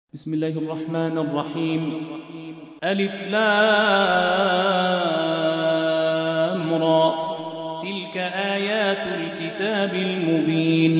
بسم الله الرحمن الرحيم. ألف لام را، تلك آيات الكتاب المبين.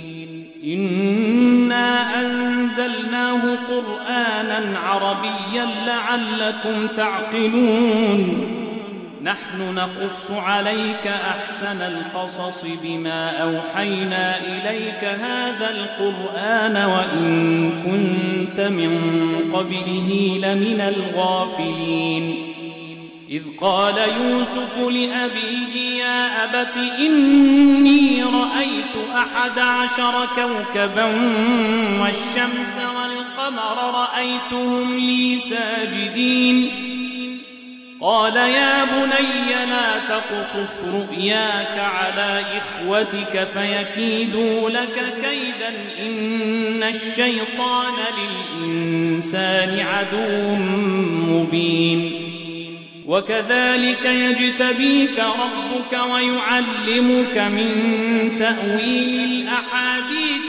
إنا أنزلناه قرآنا عربيا لعلكم تعقلون. نحن نقص عليك أحسن القصص بما أوحينا إليك هذا القرآن وإن كنت من قبله لمن الغافلين. إذ قال يوسف لأبيه يا أبت إني رأيت 11 كوكبا والشمس والقمر رأيتهم لي ساجدين. قال يا بني لا تقصص رؤياك على إخوتك فيكيدوا لك كيدا إن الشيطان للإنسان عدو مبين. وكذلك يجتبيك ربك ويعلمك من تأويل الأحاديث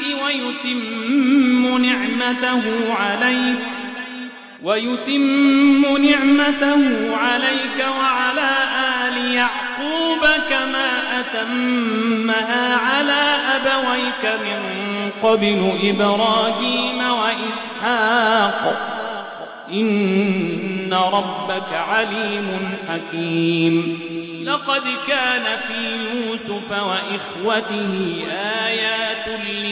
ويتم نعمته عليك وعلى آل يعقوب كما أتمها على أبويك من قبل إبراهيم وإسحاق إن ربك عليم حكيم. لقد كان في يوسف وإخوته آيات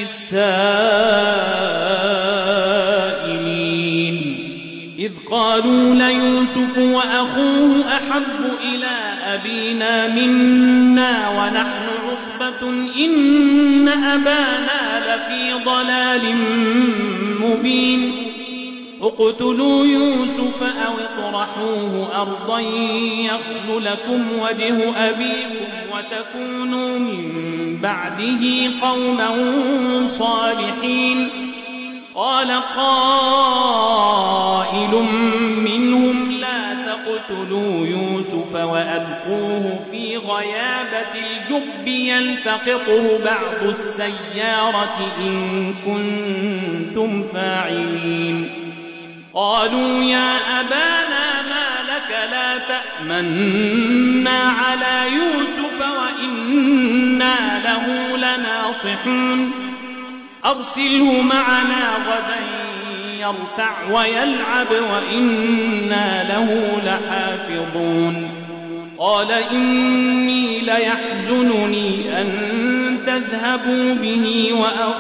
للسائلين. إذ قالوا ليوسف وأخوه أحب إلى أبينا منا ونحن عصبة إن أبانا لفي ضلال مبين. اقتلوا يوسف أو اطرحوه أرضا يخل لكم وجه أبيكم وتكونوا من بعده قوما صالحين. قال قائل منهم لا تقتلوا يوسف وألقوه في غيابة الجب يلتقطه بعض السيارة إن كنتم فاعلين. قالوا يا أبانا ما لك لا تأمنا على يوسف وإنا له لناصحون. أرسله معنا غدا يرتع ويلعب وإنا له لحافظون. قال إني ليحزنني أن تذهبوا به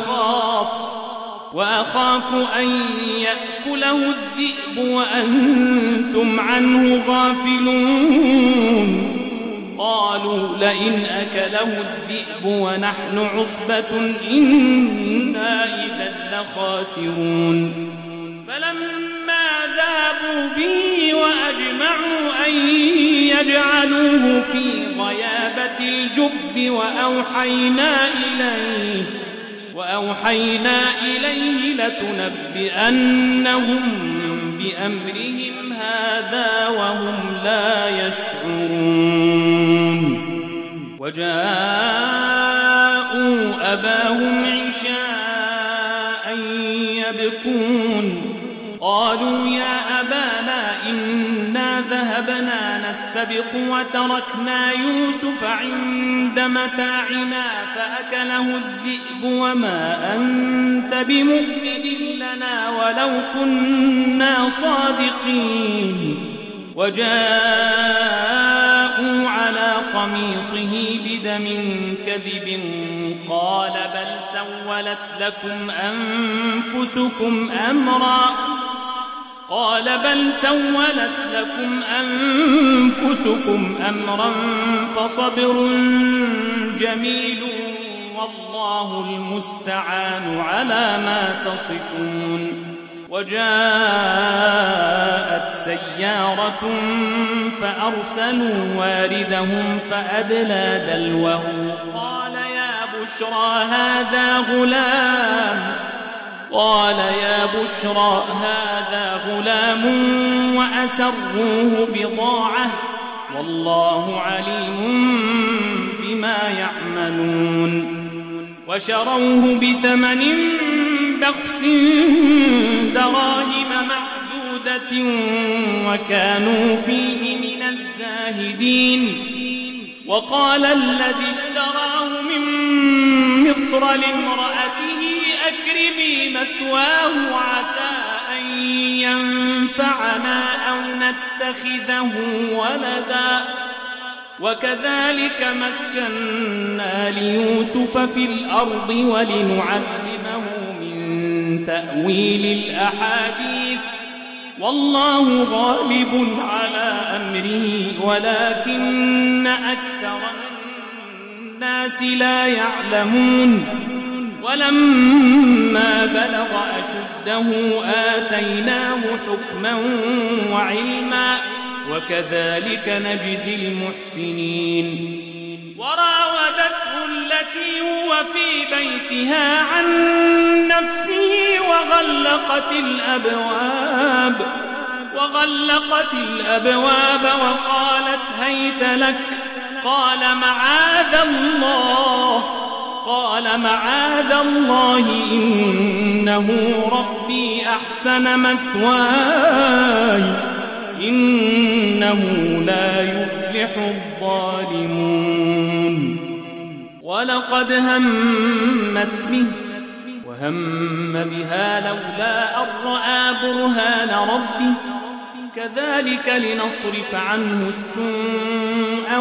وأخاف أن يأكله الذئب وأنتم عنه غافلون. قالوا لئن أكله الذئب ونحن عصبة إنا إذا لخاسرون. فلما ذهبوا به وأجمعوا أن يجعلوه في غيابة الجب وأوحينا إليه لتنبئنهم بأمرهم هذا وهم لا يشعرون. وجاءوا أباهم عشاء يبكون. قالوا يا أبانا إنا ذهبنا نستبق وتركنا يوسف عند متاعنا فأكله الذئب وما أنت بمؤمن لنا ولو كنا صادقين. وجاءوا على قميصه بدم كذب قال بل سولت لكم أنفسكم أمرا فصبر جميل والله المستعان على ما تصفون. وجاءت سيارة فأرسلوا واردهم فأدلى دلوه قال يا بشرى هذا غلام وأسروه بضاعة والله عليم بما يعملون. وشروه بثمن بخس دراهم نخلة وكانوا فيه من الزاهدين. وقال الذي اشتراه من مصر لامرأته أكرمي مثواه عسى أن ينفعنا أو نتخذه ولدا. وكذلك مكنا ليوسف في الأرض ولنعلمه من تأويل الأحاديث والله غالب على أمره ولكن أكثر الناس لا يعلمون. ولما بلغ أشده آتيناه حكما وعلما وكذلك نجزي المحسنين. وراودته التي هو في بيتها عن نفسه وغلقت الأبواب وقالت هيت لك. قال معاذ الله إنه ربي أحسن مثواي إنه لا يفلح الظالمون. ولقد همت به وهم بها لولا أن رأى برهان ربه كذلك لنصرف عنه السوء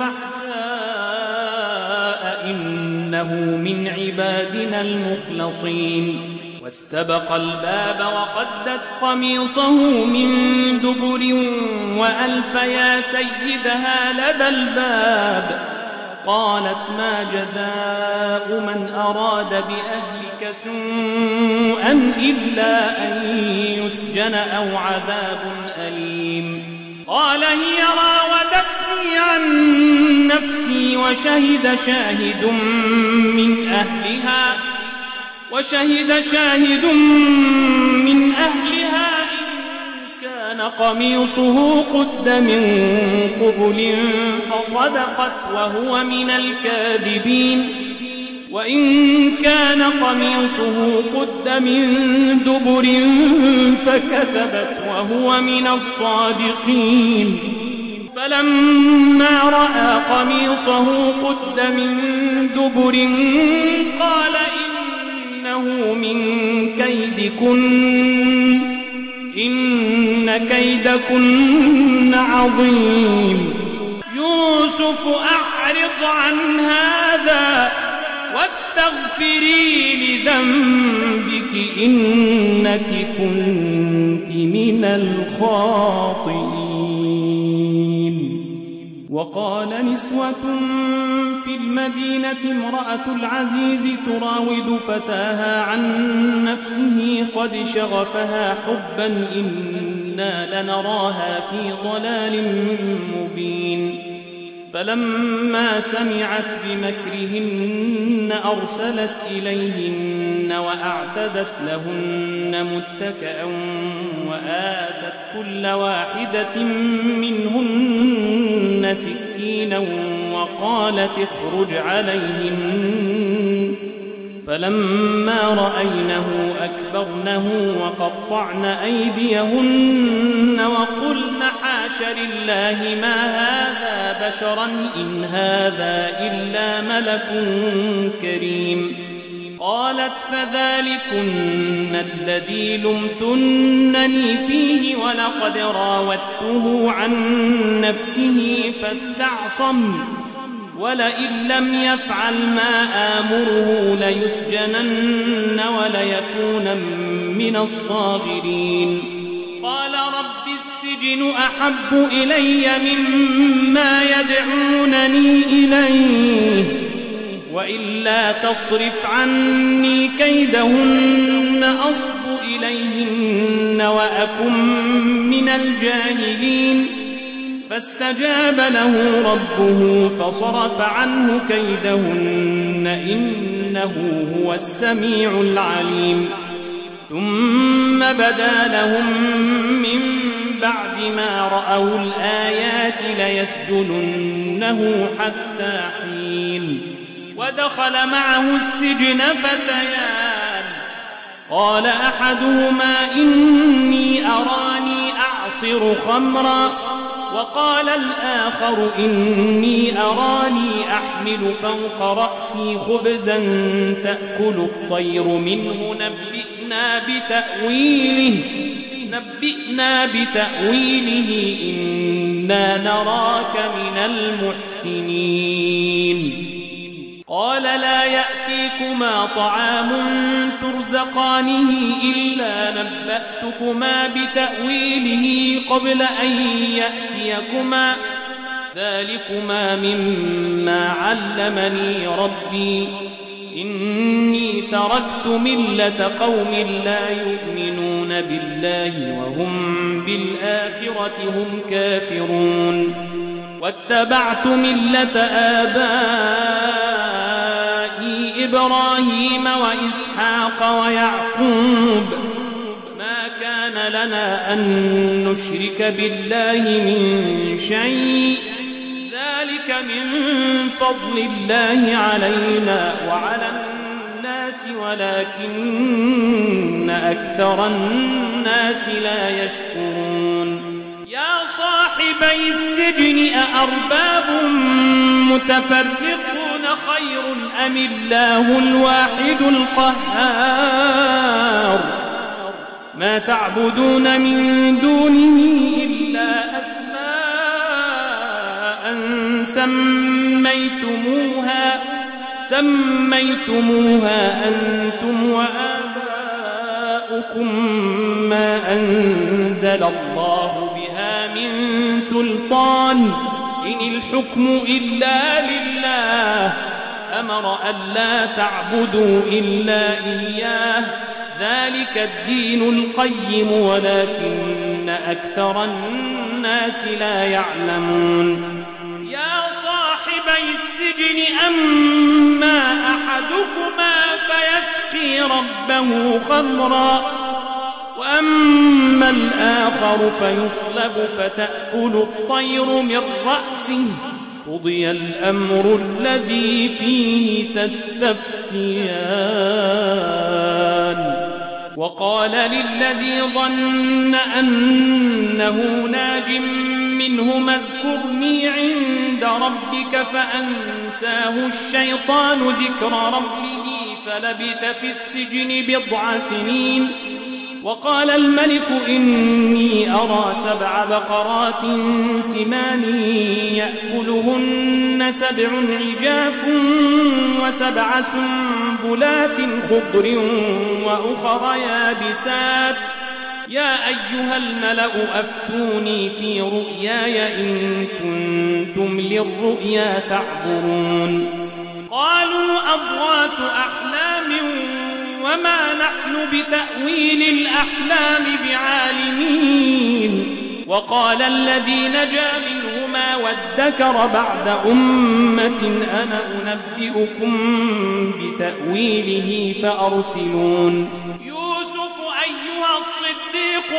والفحشاء إنه من عبادنا المخلصين. واستبق الباب وقدت قميصه من دبر وألف يا سيدها لدى الباب. قالت ما جزاء من أراد بأهلك سوءا إلا أن يسجن أو عذاب أليم. قال هي راودتني عن نفسي وشهد شاهد من أهلها إن كان قميصه قد من قبل فصدقت وهو من الكاذبين وإن كان قميصه قد من دبر فكذبت وهو من الصادقين. فلما رأى قميصه قد من دبر قال إنه من كيدكن إن كيدكن عظيم. يوسف أعرض عن هذا واستغفري لذنبك إنك كنت من الخاطئين. وقال نسوة في المدينة امرأة العزيز تراود فتاها عن نفسه قد شغفها حبا إنا لنراها في ضلال مبين. فلما سمعت بمكرهن أرسلت إليهن وأعتدت لهن متكئا وآتت كل واحدة منهن سكينا وقالت اخرج عليهن. فلما رأينه أكبرنه وقطعن أيديهن وقلن حاش لله ما هذا بشرا إن هذا إلا ملك كريم. قالت فذلكن الذي لمتنني فيه ولقد راودته عن نفسه فاستعصم ولئن لم يفعل ما آمره ليسجنن وليكون من الصاغرين. قال رب السجن أحب إلي مما يدعونني إليه وإلا تصرف عني كيدهن أصب إليهن وأكن من الجاهلين. فاستجاب له ربه فصرف عنه كيدهن إنه هو السميع العليم. ثم بدا لهم من بعد ما رأوا الآيات ليسجننه حتى حين. ودخل معه السجن فتيان قال أحدهما إني أراني يعصر خمرا وقال الآخر إني أراني أحمل فوق رأسي خبزا تأكل الطير منه نبئنا بتأويله إنا نراك من المحسنين قال لا يأتيكما طعام ترزقانه إلا نبأتكما بتأويله قبل أن يأتيكما ذلكما مما علمني ربي إني تركت ملة قوم لا يؤمنون بالله وهم بالآخرة هم كافرون واتبعت ملة آبائي إبراهيم وإسحاق ويعقوب ما كان لنا أن نشرك بالله من شيء ذلك من فضل الله علينا وعلى الناس ولكن أكثر الناس لا يشكرون يا صاحبي السجن أأرباب متفرقون خير أم الله الواحد القهار ما تعبدون من دونه إلا أسماء سميتموها أنتم وآباؤكم ما أنزل الله بها من سلطان إن الحكم إلا لله أمر ألا تعبدوا إلا إياه ذلك الدين القيم ولكن أكثر الناس لا يعلمون يا صاحبي السجن أما أحدكما فيسقي ربه خمرا وأما الآخر فيصلب فتأكل الطير من رأسه قضي الأمر الذي فيه تستفتيان وقال للذي ظن أنه ناج منهما اذكرني عند ربك فأنساه الشيطان ذكر ربه فلبث في السجن 9 سنين وقال الملك إني أرى 7 بقرات سمان يأكلهن 7 عجاف و7 سنبلات خضر وأخر يابسات يا أيها الملأ أفتوني في رؤياي إن كنتم للرؤيا تعبرون قالوا أضغاث أحلام وما نحن بتأويل الأحلام بعالمين وقال الذي نجا منهما وادكر بعد أمة أنا أنبئكم بتأويله فأرسلون يوسف أيها الصديق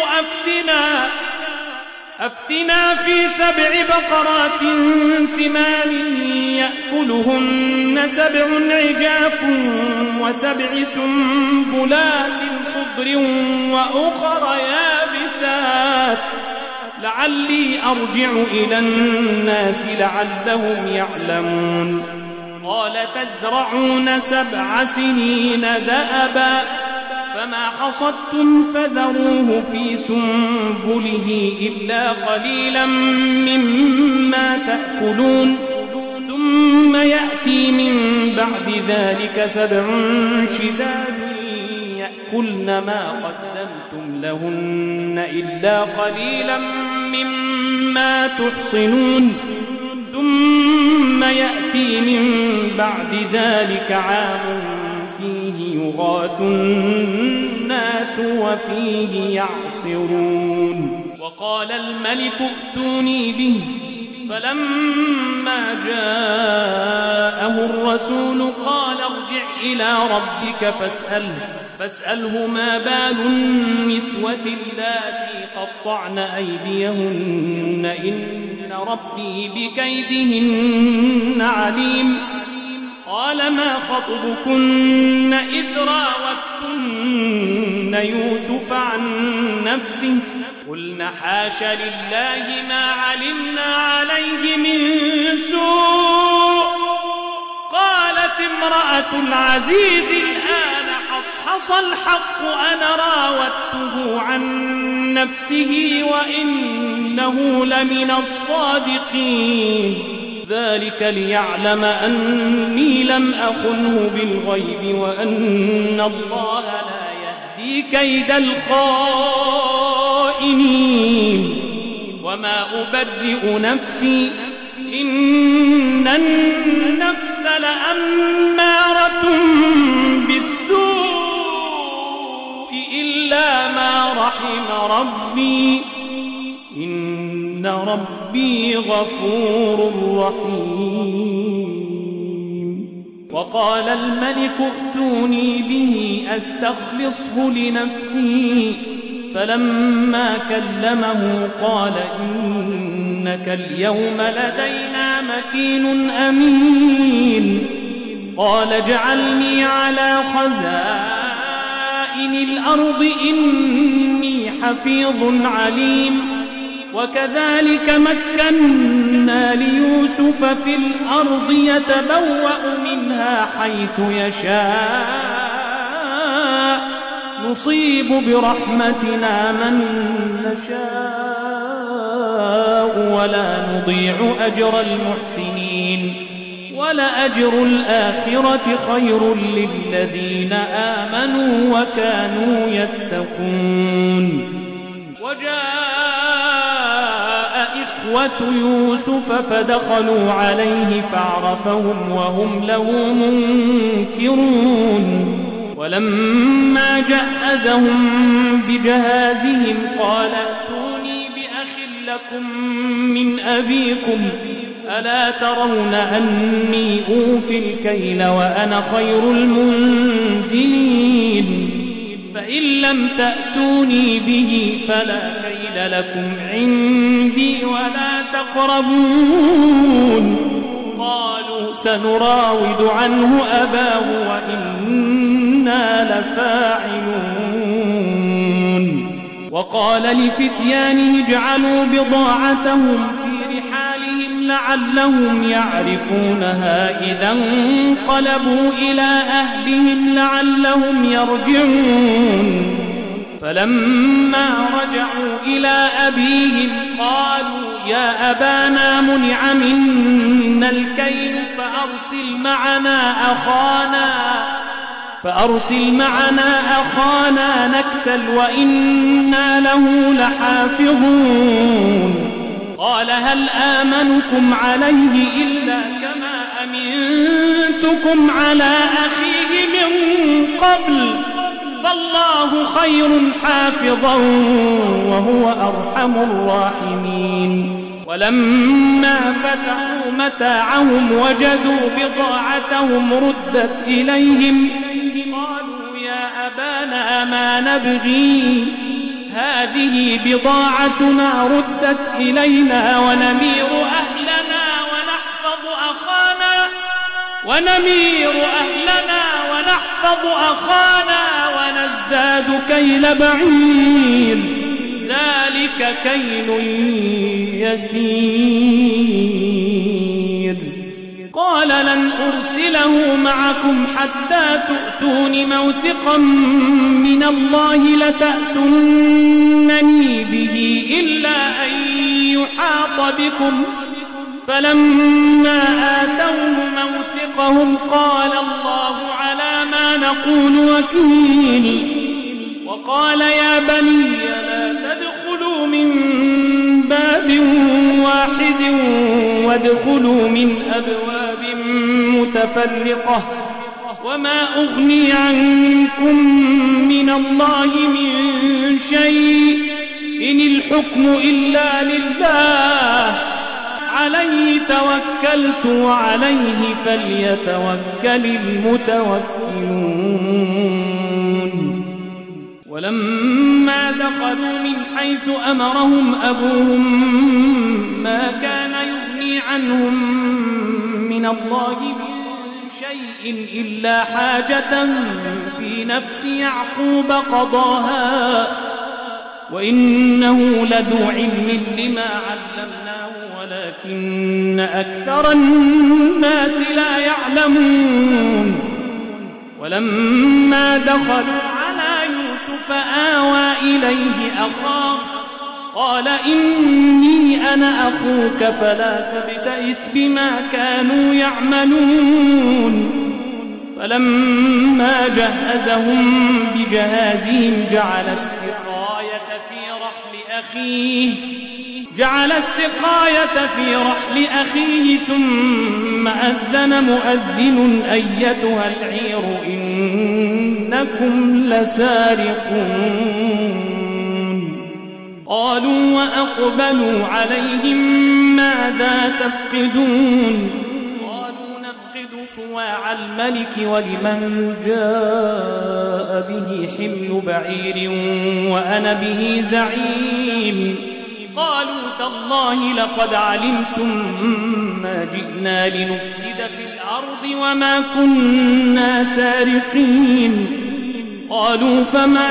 أفتنا في 7 بقرات سمان يأكلهن 7 عجاف و7 سنبلات خضر وأخر يابسات لعلي أرجع إلى الناس لعلهم يعلمون قال تزرعون 7 سنين دأبا فما حصدتم فذروه في سنبله إلا قليلا مما تأكلون ثم يأتي من بعد ذلك 7 شداد يأكلن ما قدمتم لهن إلا قليلا مما تحصنون ثم يأتي من بعد ذلك عام فيه يغاث الناس وفيه يعصرون وقال الملك ائتوني به فلما جاءه الرسول قال ارجع إلى ربك فاسأله ما بال النسوة اللاتي قطعن أيديهن إن ربي بكيدهن عليم قال ما خطبكن إذ راوتن يوسف عن نفسه قلنا حاش لله ما علمنا عليه من سوء. قالت امرأة العزيز الآن حصحص الحق أنا راودته عن نفسه وإنه لمن الصادقين. ذلك ليعلم أني لم أخنه بالغيب وأن الله لا يهدي كيد الخائنين. وما أبرئ نفسي إن النفس لأمارة بالسوء إلا ما رحم ربي إن ربي غفور رحيم. وقال الملك ائتوني به أستخلصه لنفسي فلما كلمه قال إنك اليوم لدينا مكين أمين. قال اجعلني على خزائن الأرض إني حفيظ عليم. وكذلك مكنا ليوسف في الأرض يتبوأ منها حيث يشاء نصيب برحمتنا من نشاء ولا نضيع أجر المحسنين. ولأجر الآخرة خير للذين آمنوا وكانوا يتقون. وجاء إخوة يوسف فدخلوا عليه فعرفهم وهم له منكرون. ولما جهزهم بجهازهم قال ائتوني بأخ لكم من أبيكم ألا ترون أني أوفي الكيل وأنا خير المنزلين. فإن لم تأتوني به فلا كيل لكم عندي ولا تقربون. قالوا سنراود عنه أباه وإنا لفاعلون. وقال لفتيانه اجعلوا بضاعتهم في رحالهم لعلهم يعرفونها إذا انقلبوا إلى أهلهم لعلهم يرجعون. فلما رجعوا إلى أبيهم قالوا يا أبانا منع منا الكيل فأرسل معنا أخانا نكتل وإنا له لحافظون. قال هل آمنكم عليه إلا كما أمنتكم على أخيه من قبل فالله خير حافظا وهو أرحم الراحمين. ولما فتحوا متاعهم وجدوا بضاعتهم ردت إليهم قالوا يا أبانا ما نبغي هذه بضاعتنا ردت إلينا ونمير أهلنا ونحفظ أخانا ونزداد كيل بعير ذلك كيل يسير. قال لن أرسله معكم حتى تؤتون موثقا من الله لتأتونني به إلا أن يحاط بكم. فلما آتوه موثقهم قال الله على ما نقول وكيل. وقال يا بني لا تدخلوا من باب واحد وادخلوا من أبواب متفرقة وما أغني عنكم من الله من شيء إن الحكم إلا لله عليه توكلت وعليه فليتوكل المتوكلون. ولما دخلوا من حيث أمرهم أبوهم ما كان يغني عنهم من الله من شيء إلا حاجة في نفس يعقوب وإنه لذو علم لما علمناه ولكن أكثر الناس لا يعلمون ولما دخلوا على يوسف آوى إليه أخاه قال إني أنا أخوك فلا تبتئس بما كانوا يعملون فلما جهزهم بجهازهم جعل السقاية في رحل أخيه ثم أذن مؤذن أيتها العير إنكم لسارقون قالوا وأقبلوا عليهم ماذا تفقدون قالوا نفقد صواع الملك ولمن جاء به حمل بعير وأنا به زعيم قالوا تالله لقد علمتم ما جئنا لنفسد في الأرض وما كنا سارقين قالوا فما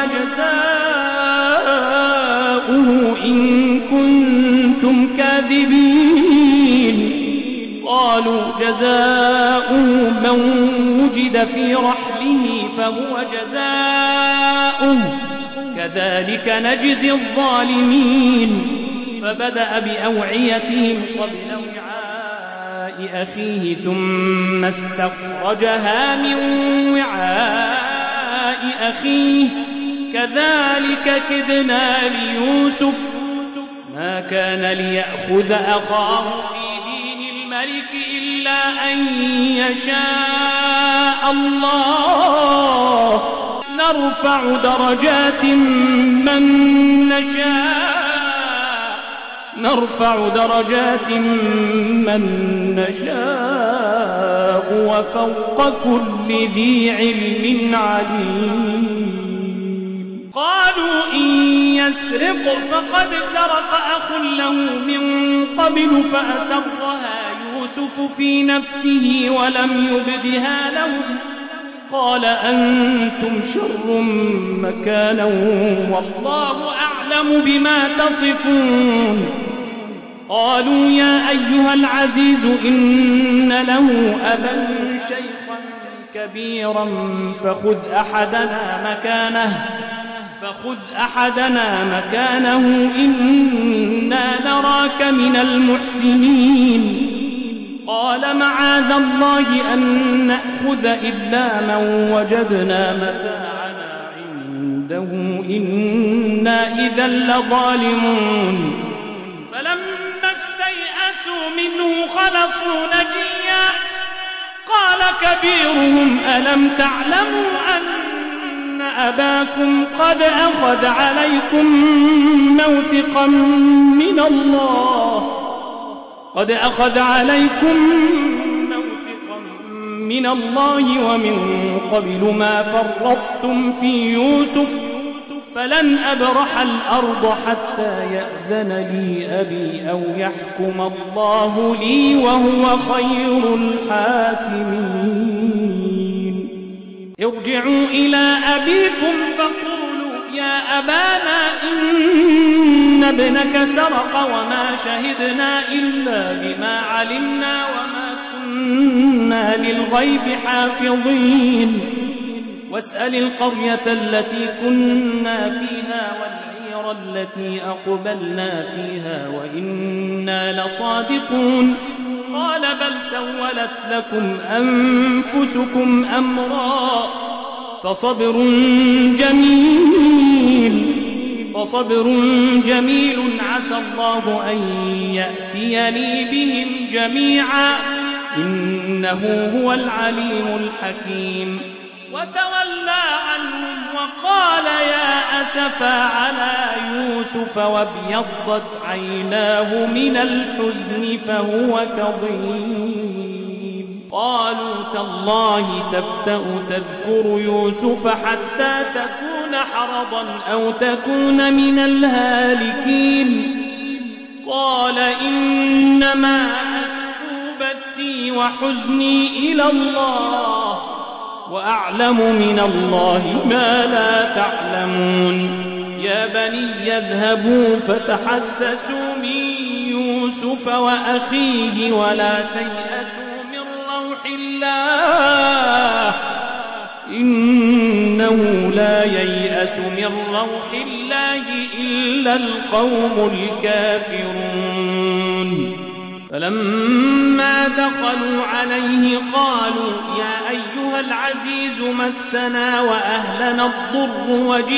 جزاؤه إن كنتم كاذبين قالوا جزاؤه من وجد في رحله فهو جزاؤه كذلك نجزي الظالمين فبدأ بأوعيتهم قبل وعاء أخيه ثم استخرجها من وعاء أخيه كذلك كدنا ليوسف ما كان ليأخذ أخاه في دين الملك إلا أن يشاء الله نرفع درجات من نشاء وفوق كل ذي علم عليم قالوا إن يسرق فقد سرق أخ له من قبل فأسرها يوسف في نفسه ولم يبدها لهم قال أنتم شر مكانا والله أعلم بما تصفون قالوا يا أيها العزيز إن له أبا شيخا كبيرا فخذ أحدنا مكانه إنا نراك من المحسنين قال معاذ الله أن نأخذ إلا من وجدنا متاعنا عنده إنا إذا لظالمون فلما استيئسوا منه خلصوا نجيا قال كبيرهم ألم تعلموا أن أباكم قد أخذ عليكم موثقا من الله ومن قبل ما فرطتم في يوسف فلن أبرح الأرض حتى يأذن لي أبي أو يحكم الله لي وهو خير الحاكمين ارجعوا إلى أبيكم فقولوا يا أبانا إن ابنك سرق وما شهدنا إلا بما علمنا وما كنا للغيب حافظين واسأل القرية التي كنا فيها والعير التي أقبلنا فيها وإنا لصادقون قال بل سولت لكم أنفسكم أمرا فصبر جميل عسى الله أن يأتيني بهم جميعا إنه هو العليم الحكيم وتولى عنهم وقال يا أسفا على يوسف وابيضت عيناه من الحزن فهو كظيم قالوا تالله تفتأ تذكر يوسف حتى تكون حرضا أو تكون من الهالكين قال إنما أشكو بثي وحزني إلى الله وأعلم من الله ما لا تعلمون يا بني اذهبوا فتحسسوا من يوسف وأخيه ولا تيأسوا من روح الله إنه لا ييأس من روح الله إلا القوم الكافرون فلما دخلوا عليه قالوا يا أيها العزيز مسنا وأهلنا الضر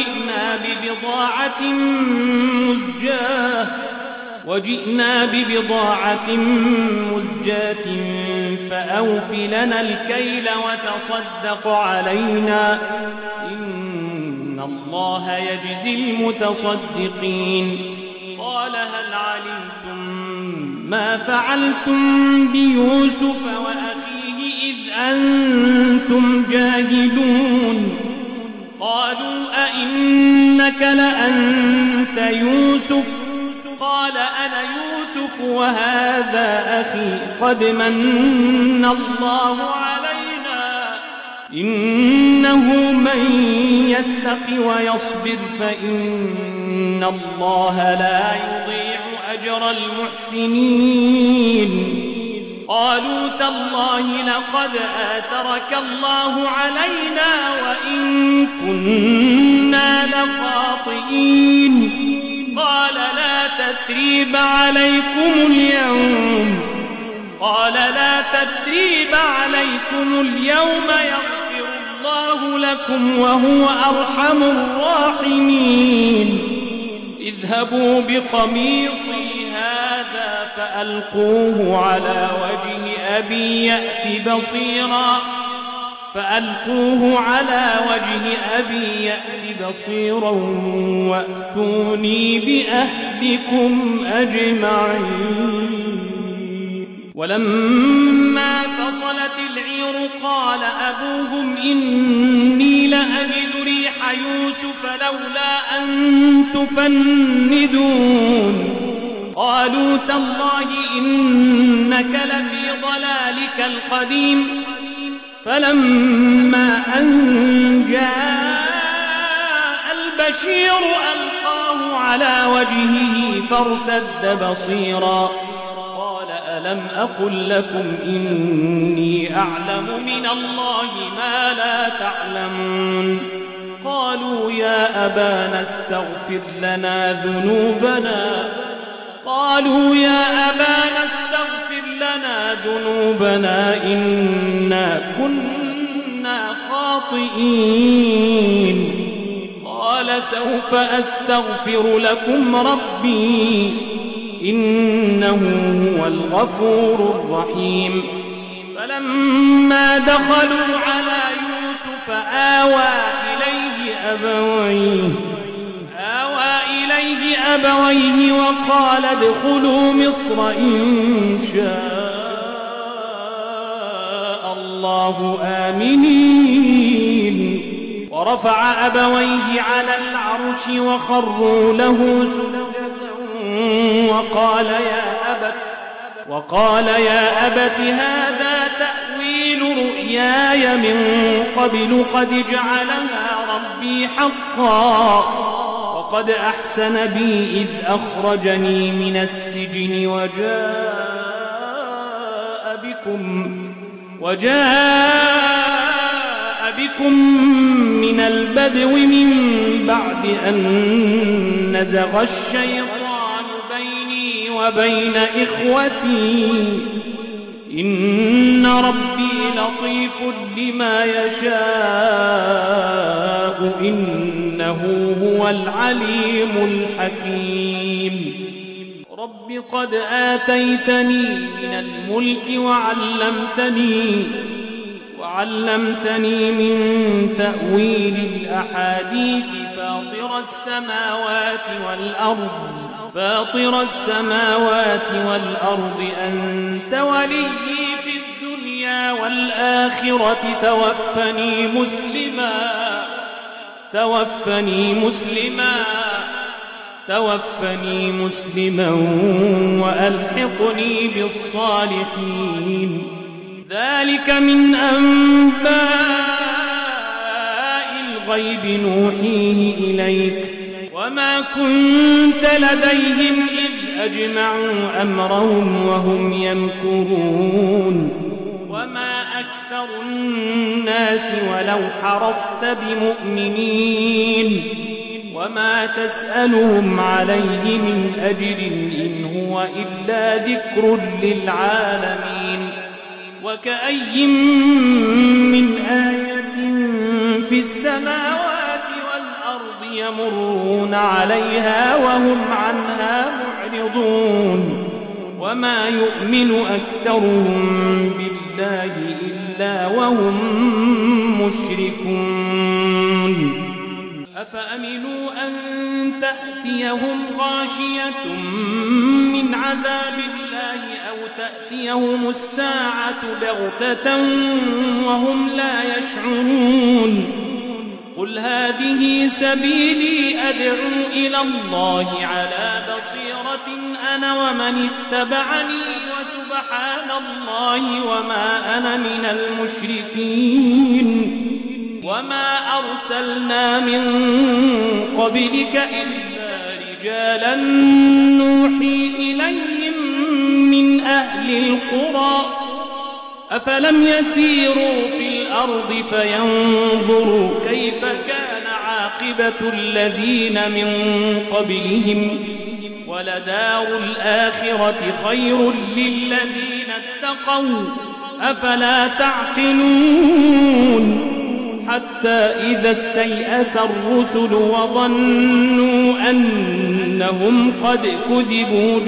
وجئنا ببضاعة مزجاة فأوف لنا الكيل وتصدق علينا إن الله يجزي المتصدقين قال هل علمتم ما فعلتم بيوسف وأخيه إذ أنتم جاهلون قالوا أئنك لأنت يوسف قال أنا يوسف وهذا أخي قد من الله علينا إنه من يتق ويصبر فإن الله لا يضيع أجر المحسنين قالوا تالله لقد آثرك الله علينا وإن كنا لخاطئين قال لا تثريب عليكم اليوم يغفر الله لكم وهو أرحم الراحمين اذهبوا بقميصي هذا فألقوه على وجه أبي يأت بصيرا وأتوني بأهلكم أجمعين ولما فصلت العير قال أبوهم إني لأجد ريح يوسف لولا أن تفندون قالوا تالله إنك لفي ضلالك القديم فلما أن جاء البشير ألقاه على وجهه فارتد بصيرا قال ألم أقل لكم إني أعلم من الله ما لا تعلمون قالوا يا أبانا استغفر لنا ذنوبنا إنا كنا خاطئين قال سوف أستغفر لكم ربي إنه هو الغفور الرحيم فلما دخلوا على يوسف آوى إليه أبويه وقال ادخلوا مصر إن شاء الله آمنين ورفع أبويه على العرش وخروا له سجدا وقال يا أبت هذا تأويل رؤياي من قبل قد جعلها ربي حقا وقد أحسن بي إذ أخرجني من السجن وجاء بكم من البدو من بعد أن نزغ الشيطان بيني وبين إخوتي إن ربي لطيف لما يشاء إنه هو العليم الحكيم رب قد آتيتني من الملك وعلمتني من تأويل الأحاديث فاطر السماوات والأرض أنت ولي في الدنيا والآخرة توفني مسلما وألحقني بالصالحين ذلك من أنباء الغيب نوحيه إليك وما كنت لديهم إذ أجمعوا أمرهم وهم يمكرون وما أكثر الناس ولو حرصت بمؤمنين وما تسألهم عليه من أجر إن هو إلا ذكر للعالمين وكأي من آية في السماوات والأرض يمرون عليها وهم عنها معرضون وما يؤمن أكثرهم بالله إلا وهم مشركون أفأمنوا أن تأتيهم غاشية من عذاب الله أو تأتيهم الساعة بغتة وهم لا يشعرون قل هذه سبيلي أدعو إلى الله على بصيرة أنا ومن اتبعني وسبحان الله وما أنا من المشركين وما أرسلنا من قبلك إلا رجالا نوحي إليهم من أهل القرى أفلم يسيروا في الأرض فينظروا كيف كان عاقبة الذين من قبلهم ولدار الآخرة خير للذين اتقوا أفلا تعقلون حتى إذا استيأس الرسل وظنوا أنهم قد كذبوا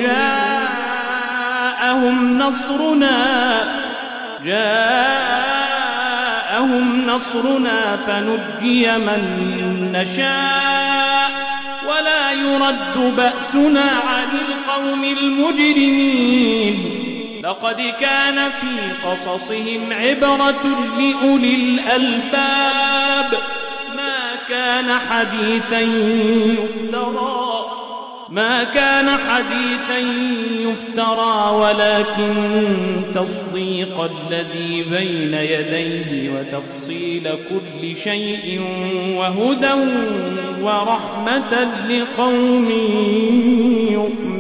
جاءهم نصرنا فنجي من نشاء ولا يرد بأسنا عن القوم المجرمين لقد كان في قصصهم عبرة لأولي الألباب ما كان حديثا يفترى ولكن تصديق الذي بين يديه وتفصيل كل شيء وهدى ورحمة لقوم يؤمنون